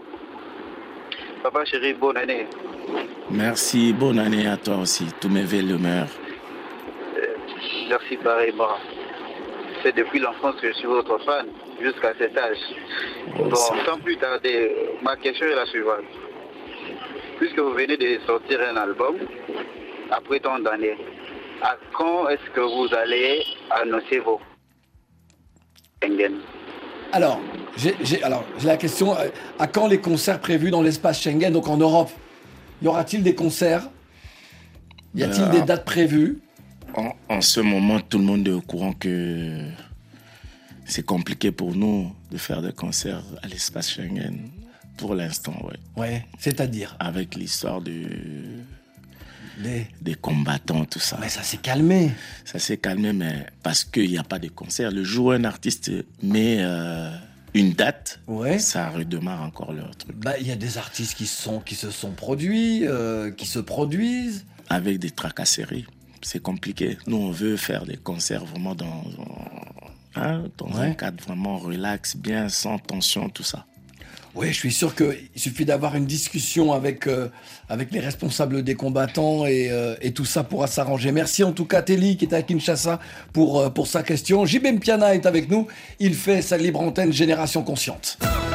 N: Papa chéri, bonne année.
H: Merci, bonne année à toi aussi. Tous mes vœux le meilleur.
N: Euh, merci pareillement. C'est depuis l'enfance que je suis votre fan, jusqu'à cet âge.
H: Oh,
N: Bon,
H: ça-
N: sans plus tarder, ma question est la suivante. Puisque vous venez de sortir un album, après tant d'années, à quand est-ce que vous allez annoncer vos Schengen?
A: Alors, j'ai j'ai- alors, j'ai la question, euh, à quand les concerts prévus dans l'espace Schengen, donc en Europe? Y aura-t-il des concerts? Y a-t-il
H: Ben,
A: des dates prévues?
H: En, en ce moment, tout le monde est au courant que c'est compliqué pour nous de faire des concerts à l'espace Schengen. Pour l'instant, ouais.
A: Ouais, c'est-à-dire?
H: Avec l'histoire de,
A: Les...
H: des combattants, tout ça.
A: Mais ça s'est calmé.
H: Ça s'est calmé, mais parce qu'il n'y a pas de concert. Le jour où un artiste met euh, une date,
A: Ouais.
H: ça redémarre encore leur truc.
A: Bah, il y a des artistes qui, sont, qui se sont produits, euh, qui se produisent.
H: Avec des tracasseries. C'est compliqué. Nous, on veut faire des concerts vraiment dans, hein, dans
A: Ouais.
H: un cadre vraiment relax, bien, sans tension, tout ça.
A: Oui, je suis sûr qu'il suffit d'avoir une discussion avec, euh, avec les responsables des combattants et, euh, et tout ça pourra s'arranger. Merci en tout cas Telly qui est à Kinshasa pour, euh, pour sa question. J B Mpiana est avec nous, il fait sa libre antenne Génération Consciente.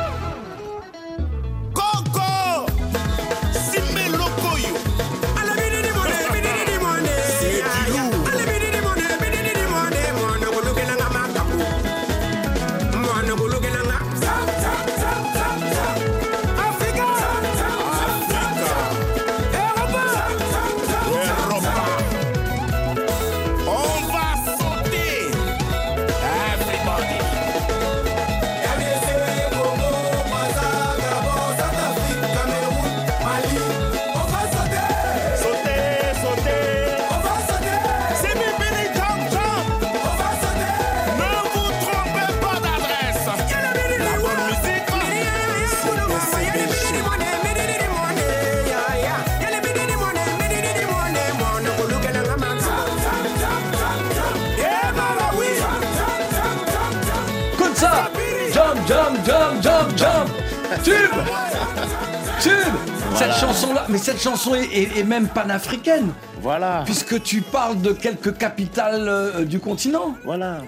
A: Jump, jump, jump, jump. Tube. Tube. Voilà. Cette chanson-là, mais cette chanson est, est, est même panafricaine.
H: Voilà.
A: Puisque tu parles de quelques capitales euh, du continent.
H: Voilà.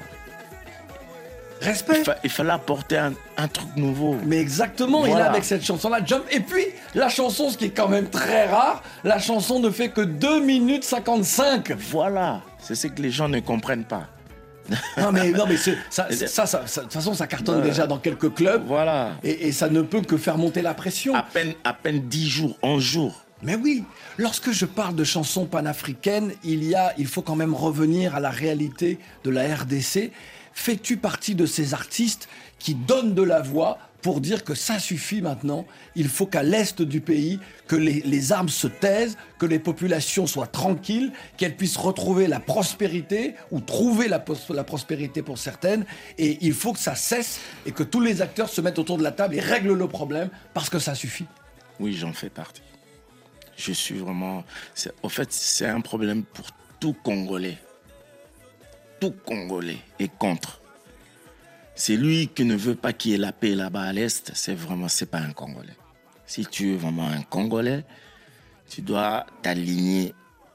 A: Respect.
H: Il, fa- il fallait apporter un, un truc nouveau.
A: Mais exactement, voilà. Et là avec cette chanson-là, Jump. Et puis, la chanson, ce qui est quand même très rare, la chanson ne fait que deux minutes cinquante-cinq.
H: Voilà. C'est ce que les gens ne comprennent pas.
A: Non mais, non mais c'est, ça, c'est, ça, ça, ça, de toute façon ça cartonne voilà. déjà dans quelques clubs.
H: Voilà.
A: Et, et ça ne peut que faire monter la pression.
H: À peine, à peine dix jours, onze jours.
A: Mais oui, lorsque je parle de chansons panafricaines, il y a, il faut quand même revenir à la réalité de la R D C. Fais-tu partie de ces artistes qui donnent de la voix pour dire que ça suffit maintenant, il faut qu'à l'est du pays, que les, les armes se taisent, que les populations soient tranquilles, qu'elles puissent retrouver la prospérité ou trouver la, la prospérité pour certaines, et il faut que ça cesse et que tous les acteurs se mettent autour de la table et règlent le problème parce que ça suffit.
H: Oui, j'en fais partie. Je suis vraiment... C'est, au fait, c'est un problème pour tout Congolais. Tout Congolais est contre. C'est lui qui ne veut pas qu'il y ait la paix là-bas à l'Est, c'est vraiment, c'est pas un Congolais. Si tu es vraiment un Congolais, tu dois t'aligner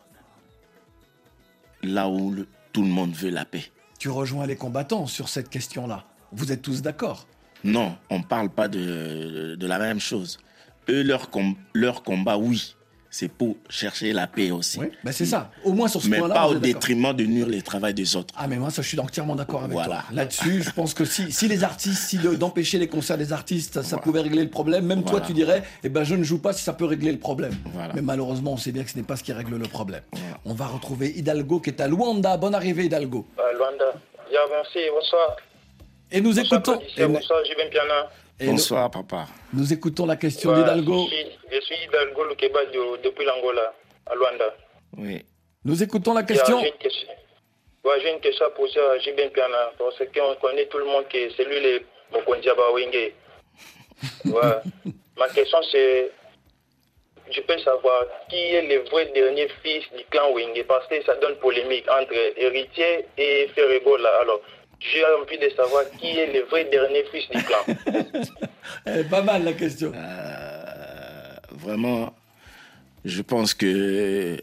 H: là où le, tout le monde veut la paix.
A: Tu rejoins les combattants sur cette question-là. Vous êtes tous d'accord?
H: Non, on ne parle pas de, de la même chose. Eux, leur, com- leur combat, oui. C'est pour chercher la paix aussi. Oui,
A: ben c'est ça. Au moins sur ce
H: mais
A: point-là.
H: Mais pas au détriment de nuire le travail des autres.
A: Ah, mais moi, ça, je suis entièrement d'accord avec
H: voilà.
A: toi. Là-dessus, je pense que si, si les artistes, si de, d'empêcher les concerts des artistes, ça, voilà. ça pouvait régler le problème, même voilà. toi, tu dirais, eh ben, je ne joue pas si ça peut régler le problème. Voilà. Mais malheureusement, on sait bien que ce n'est pas ce qui règle le problème. Voilà. On va retrouver Hidalgo qui est à Luanda. Bonne arrivée, Hidalgo.
O: Euh, Luanda. Bien, merci. Bonsoir.
A: Et nous
O: bonsoir,
A: écoutons.
O: Et bonsoir, J B Mpiana.
H: Et Bonsoir, nous, papa.
A: Nous écoutons la question
O: ouais,
A: d'Hidalgo.
O: Je suis, je suis Hidalgo Lukeba de, depuis l'Angola, à Luanda.
H: Oui.
A: Nous écoutons la question.
O: J'ai une question, ouais, j'ai une question à poser à J B Mpiana, parce qu'on connaît tout le monde que c'est lui le Mokondiaba Wenge. Ouais. Ma question c'est, je peux savoir qui est le vrai dernier fils du clan Wenge, parce que ça donne polémique entre héritier et Ferregola. Alors, j'ai envie de savoir qui est le vrai dernier fils du clan.
A: Elle est pas mal la question.
H: Euh, vraiment, je pense que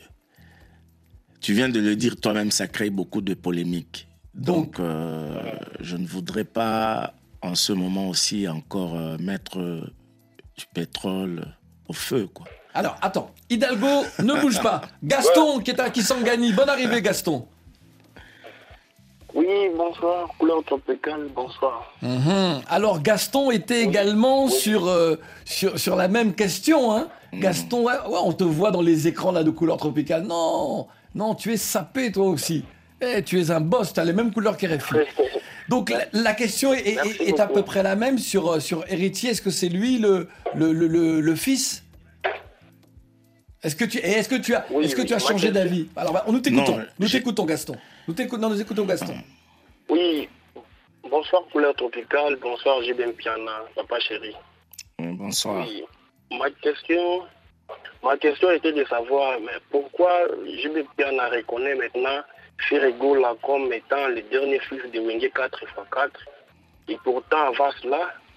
H: tu viens de le dire toi-même, ça crée beaucoup de polémiques. Donc, Donc euh, je ne voudrais pas en ce moment aussi encore euh, mettre euh, du pétrole au feu, quoi.
A: Alors, attends, Hidalgo, ne bouge pas. Gaston, ouais. qui est à Kisangani. Bonne arrivée, Gaston.
P: Oui, bonsoir, couleur tropicale, bonsoir.
A: Mmh. Alors Gaston était également oui. sur, euh, sur, sur la même question. Hein. Mmh. Gaston, ouais, ouais, on te voit dans les écrans là, de couleur tropicale. Non, non, tu es sapé toi aussi. Eh, tu es un boss, tu as les mêmes couleurs qu'R F I. Donc la, la question est, est, est à peu près la même sur, sur Héritier. Est-ce que c'est lui le, le, le, le, le fils ? Est-ce que tu, et est-ce que tu as, oui, est-ce que oui, tu as changé d'avis ? Alors, bah, nous t'écoutons, non, nous t'écoutons, Gaston. Nous t'écoutons, nous écoutons, Gaston.
P: Oui, bonsoir, couleur tropicale, bonsoir, J B Mpiana, papa chéri.
H: Bonsoir.
P: Oui, ma question, ma question était de savoir, mais pourquoi J B Mpiana reconnaît maintenant Ferregola comme étant le dernier fils de Wenge quatre fois quatre, et pourtant, avant cela,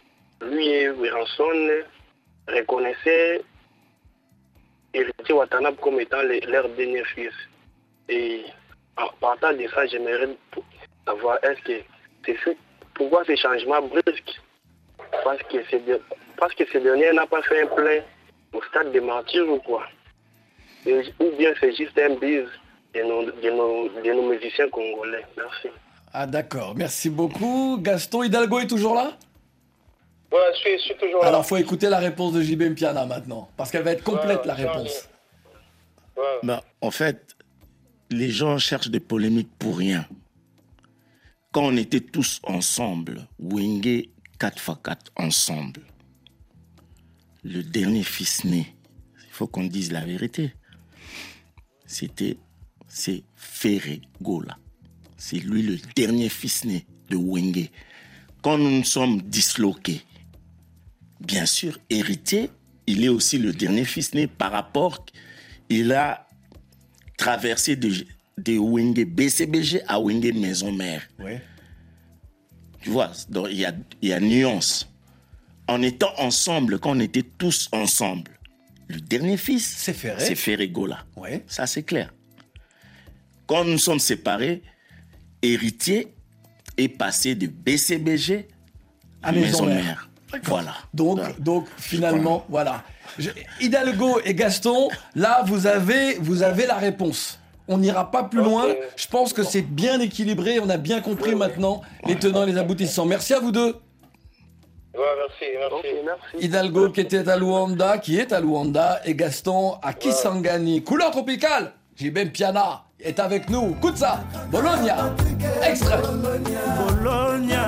P: lui et Wiranson reconnaissaient Héritier Watanabe comme étant les, leur dernier fils. Et en partant de ça, j'aimerais savoir est-ce que c'est pourquoi ces changements brusques? Parce que ces, parce que ces derniers n'ont pas fait un plein au stade de martyrs ou quoi? Et, ou bien c'est juste un bise de nos, de, nos, de nos musiciens congolais. Merci.
A: Ah d'accord, merci beaucoup. Gaston Hidalgo est toujours là?
O: Voilà, je suis, je suis toujours là.
A: Alors, il faut écouter la réponse de J B Mpiana maintenant, parce qu'elle va être complète, ouais, la réponse.
H: Ouais. Bah, en fait, les gens cherchent des polémiques pour rien. Quand on était tous ensemble, Wenge quatre fois quatre ensemble, le dernier fils né, il faut qu'on dise la vérité, c'était, c'est Ferré Gola. C'est lui le dernier fils né de Wenge. Quand nous nous sommes disloqués, bien sûr, héritier, il est aussi le dernier fils né par rapport, il a traversé de, de Wenge B C B G à Wenge Maison Mère.
A: Ouais.
H: Tu vois, donc il y a, il y a nuance. En étant ensemble, quand on était tous ensemble, le dernier fils,
A: c'est Ferré.
H: C'est Ferré Gola.
A: Ouais.
H: Ça, c'est clair. Quand nous sommes séparés, héritier est passé de B C B G à Maison Mère. Voilà.
A: Donc, voilà. donc finalement, voilà. Je, Hidalgo et Gaston, là, vous avez, vous avez la réponse. On n'ira pas plus loin. Je pense que c'est bien équilibré. On a bien compris maintenant les tenants et les aboutissants. Merci à vous deux.
O: Ouais, merci, merci. Okay, merci.
A: Hidalgo qui était à Luanda, qui est à Luanda, et Gaston à Kisangani. Ouais. Couleur tropicale. J B Mpiana est avec nous. Écoute ça. Bologna. Extrait.
J: Bologna.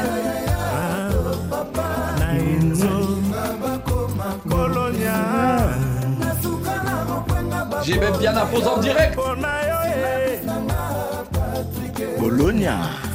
J: Bologna.
A: J B Mpiana pose en direct.
H: Bologna.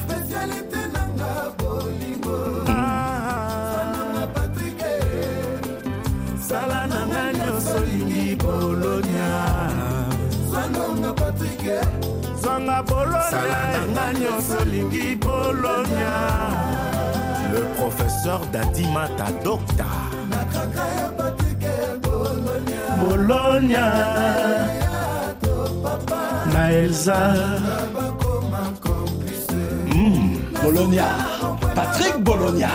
J: Le professeur Dadimata Docta. Bologna. Naelsa.
A: Mmh. Bologna. Patrick Bologna.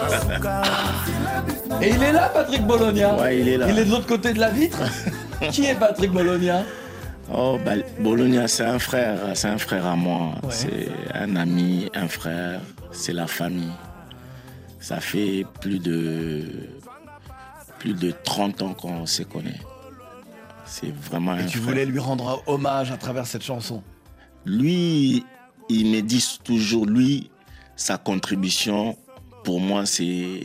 A: Et il est là, Patrick Bologna.
H: Ouais, il est là.
A: Il est de l'autre côté de la vitre. Qui est Patrick Bologna?
H: Oh, bah, Bologna, c'est un frère, c'est un frère à moi. Ouais. C'est un ami, un frère, c'est la famille. Ça fait plus de, plus de trente ans qu'on se connaît. C'est vraiment un
A: Et tu
H: frère.
A: voulais lui rendre hommage à travers cette chanson?
H: Lui, il me dit toujours, lui, sa contribution, pour moi, c'est,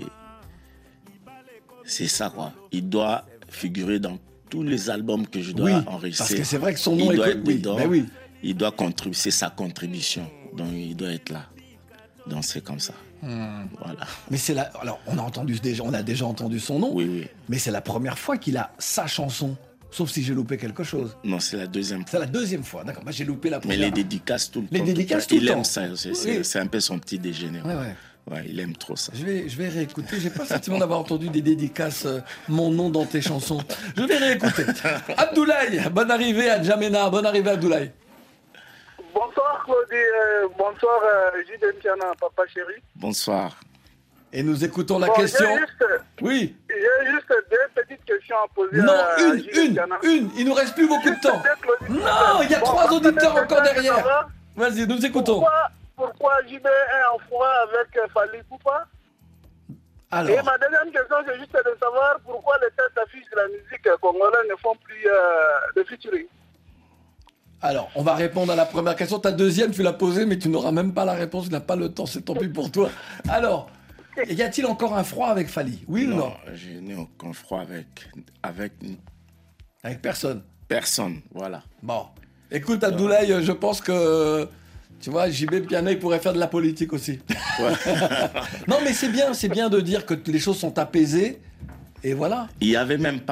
H: c'est ça, quoi. Il doit figurer dans tous les albums que je dois
A: oui,
H: enregistrer.
A: Parce que c'est vrai que son nom
H: il
A: est
H: doit
A: que...
H: être
A: oui,
H: dedans.
A: Ben oui.
H: Il doit contribuer, c'est sa contribution. Donc il doit être là. Donc c'est comme ça.
A: Hmm.
H: Voilà.
A: Mais c'est la... Alors on a entendu déjà, on a déjà entendu son nom.
H: Oui, oui.
A: Mais c'est la première fois qu'il a sa chanson. Sauf si j'ai loupé quelque chose.
H: Non, c'est la deuxième fois.
A: C'est la deuxième fois, d'accord. Moi j'ai loupé la première.
H: Mais les dédicaces tout le
A: les
H: temps.
A: Les dédicaces tout le
H: il
A: temps.
H: aime ça. C'est, c'est,
A: oui.
H: c'est un peu son petit déjeuner.
A: Ouais, ouais.
H: Ouais, il aime trop ça.
A: Je vais, je vais réécouter. J'ai pas le sentiment d'avoir entendu des dédicaces, euh, mon nom dans tes chansons. Je vais réécouter. Abdoulaye, bonne arrivée à Djamena. Bonne arrivée, Abdoulaye.
M: Bonsoir, Claudie. Euh, bonsoir, euh, J B Mpiana, papa chéri.
H: Bonsoir.
A: Et nous écoutons la
M: bon,
A: question.
M: J'ai juste,
A: oui.
M: J'ai juste deux petites questions à poser.
A: Non,
M: à
A: une,
M: J B
A: une,
M: Mpiana.
A: une. Il nous reste plus beaucoup de temps. Non, il y a bon, trois auditeurs encore derrière. Vas-y, nous écoutons.
M: Pourquoi, pourquoi J B est en froid avec euh, Fally Poupa?
A: Alors.
M: Et ma deuxième question, c'est juste de savoir pourquoi les têtes d'affiche de la musique congolaise ne font plus euh, de featuring.
A: Alors, on va répondre à la première question. Ta deuxième, tu l'as posée, mais tu n'auras même pas la réponse. Tu n'as pas le temps, c'est tant pis pour toi. Alors, y a-t-il encore un froid avec Fally? Oui
H: non,
A: ou non?
H: Je n'ai aucun froid avec, avec...
A: Avec personne?
H: Personne, voilà.
A: Bon. Écoute, Abdoulaye, je pense que... Tu vois, J B Mpiana, il pourrait faire de la politique aussi. Ouais. Non, mais c'est bien, c'est bien de dire que les choses sont apaisées. Et voilà.
H: Il n'y avait même pas.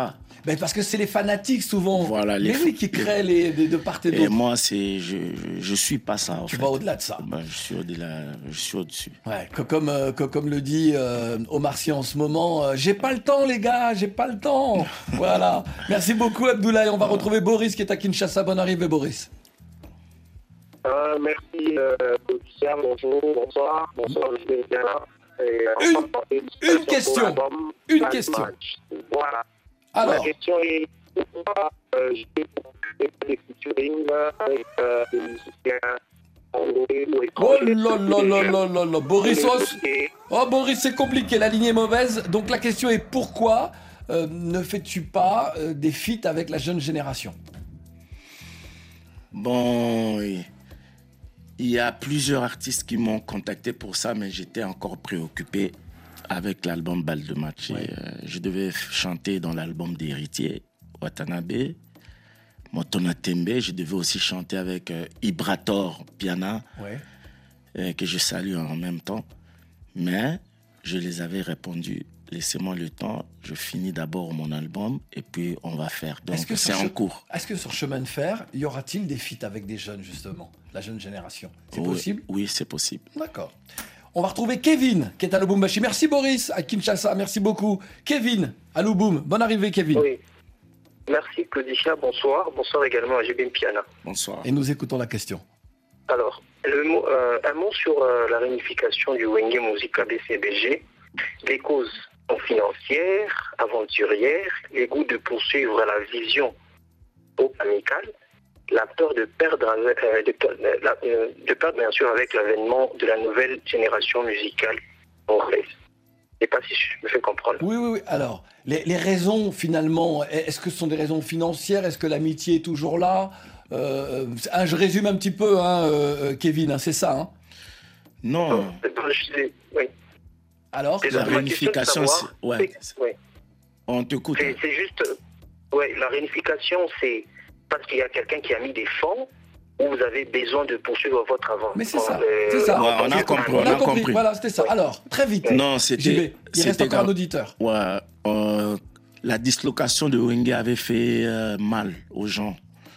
A: Ben parce que c'est les fanatiques souvent.
H: Voilà, les
A: Mais oui, qui créent les, les, de part et d'autre.
H: Et moi, c'est, je, je, je suis pas ça. En
A: tu
H: fait.
A: vas au-delà de ça.
H: Ben, je suis au-delà, je suis au-dessus.
A: Ouais, que, comme, euh, que, comme le dit euh, Omar Sy en ce moment, euh, j'ai pas le temps les gars, j'ai pas le temps. Voilà. Merci beaucoup Abdoulaye. On va retrouver Boris qui est à Kinshasa. Bonne arrivée Boris.
P: Euh, merci, euh, bonjour, bonsoir, bonsoir, je vais bien. Et, euh,
A: une, une question, une question.
P: Voilà.
A: Alors.
P: La question est pourquoi euh, je fais des featuring avec euh, des musiciens anglais ou étrangers.
A: Oh là là là là là là, Boris, oh, oh Boris, c'est compliqué, la ligne est mauvaise. Donc la question est pourquoi euh, ne fais-tu pas euh, des feats avec la jeune génération?
H: Bon, oui. Il y a plusieurs artistes qui m'ont contacté pour ça, mais j'étais encore préoccupé avec l'album Balle de Match.
A: Ouais.
H: Euh, je devais chanter dans l'album d'Héritier, Watanabe, Motona Tembe. Je devais aussi chanter avec euh, Ibrator Piana,
A: ouais.
H: euh, que je salue en même temps. Mais je les avais répondu, laissez-moi le temps, je finis d'abord mon album et puis on va faire. Donc c'est en
A: che-
H: cours.
A: Est-ce que sur Chemin de Fer, y aura-t-il des feats avec des jeunes justement, la jeune génération? C'est
H: Oui,
A: possible?
H: Oui, c'est possible.
A: D'accord. On va retrouver Kevin qui est à Lubumbashi. Merci Boris, à Kinshasa, merci beaucoup. Kevin, à Lubum. Bonne arrivée Kevin.
P: Oui. Merci Claudicia, bonsoir. Bonsoir également à J B Piana.
H: Bonsoir.
A: Et nous écoutons la question.
P: Alors, le mot, euh, un mot sur euh, la réunification du Wenge Musica B C B G. Les causes sont financières, aventurières, les goûts de poursuivre la vision amicale, la peur de perdre, euh, de, de, la, euh, de perdre bien sûr avec l'avènement de la nouvelle génération musicale anglaise. Je ne sais pas si je me fais comprendre.
A: Oui, oui, oui. Alors, les, les raisons finalement, est-ce que ce sont des raisons financières? Est-ce que l'amitié est toujours là? euh, hein, Je résume un petit peu, hein, euh, Kevin, hein, c'est ça hein?
H: Non.
P: Oui.
A: Alors,
H: la réunification, c'est... Ouais.
P: Ouais.
H: On t'écoute.
P: C'est, c'est juste... Ouais, la réunification, c'est parce qu'il y a quelqu'un qui a mis des fonds où vous avez besoin de poursuivre votre avant.
A: Mais c'est ça,
P: euh,
A: c'est ça.
H: Ouais, on a compris,
A: on
H: on
A: a
H: a
A: compris.
H: compris.
A: Voilà, c'était ça. Alors, très vite.
H: Non, c'était...
A: J B, il reste
H: c'était
A: encore un
H: grave.
A: auditeur.
H: Ouais, euh, la dislocation de Wenge avait fait euh, mal aux gens.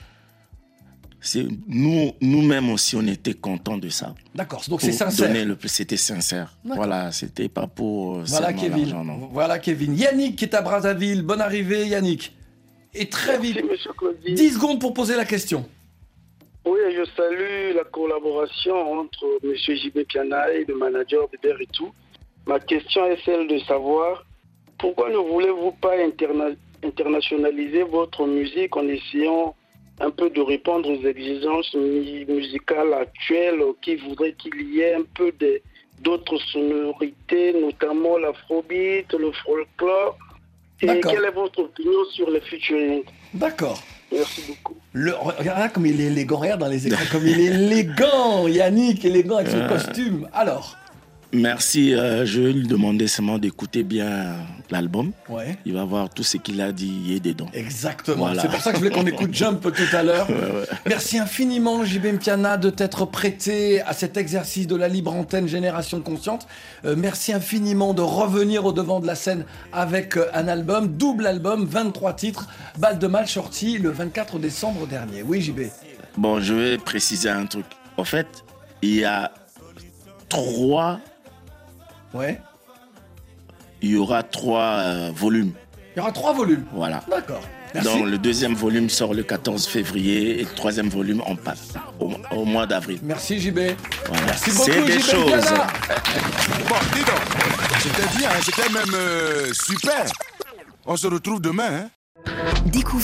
H: C'est, nous, nous-mêmes aussi, on était contents de ça.
A: D'accord, donc
H: Pour
A: c'est sincère.
H: donner le, c'était sincère.
A: D'accord.
H: Voilà, c'était pas pour euh,
A: Voilà
H: seulement
A: Kevin.
H: l'argent, non.
A: Voilà Kevin. Yannick qui est à Brazzaville. Bonne arrivée Yannick. Et très
Q: Merci,
A: vite.
Q: monsieur Claudie.
A: dix secondes pour poser la question.
Q: Oui, je salue la collaboration entre M. J B Piana et le manager Bébert et tout. Ma question est celle de savoir pourquoi ne voulez-vous pas interna- internationaliser votre musique en essayant un peu de répondre aux exigences mu- musicales actuelles qui voudraient qu'il y ait un peu de, d'autres sonorités, notamment l'afrobeat, le folklore. Et
A: D'accord.
Q: quelle est votre opinion sur les featuring?
A: D'accord.
Q: Merci beaucoup.
A: Le, regarde là comme il est élégant, regarde dans les écrans, comme il est élégant, Yannick, élégant avec son
H: Euh.
A: costume. Alors,
H: Merci, euh, je vais lui demander seulement d'écouter bien l'album.
A: ouais.
H: Il va voir tout ce qu'il a dit, il est dedans.
A: Exactement.
H: Voilà.
A: C'est pour ça que je voulais qu'on écoute Jump tout à l'heure.
H: Ouais, ouais.
A: Merci infiniment, J B Mpiana, de t'être prêté à cet exercice de la libre antenne Génération Consciente. Euh, merci infiniment de revenir au devant de la scène avec euh, un album, double album, vingt-trois titres, Balle de Match sorti le vingt-quatre décembre dernier. Oui, J B.
H: Bon, je vais préciser un truc. En fait, il y a trois...
A: Ouais.
H: Il y aura trois euh, volumes.
A: Il y aura trois volumes.
H: Voilà.
A: D'accord. Merci.
H: Donc, le deuxième volume sort le quatorze février et le troisième volume, on passe au, au mois d'avril.
A: Merci, J B.
H: Voilà.
A: Merci beaucoup,
H: C'est des
A: J B
H: choses.
A: Mpiana.
G: Bon, dis donc, c'était bien, c'était même euh, super. On se retrouve demain, hein.
K: Découvrez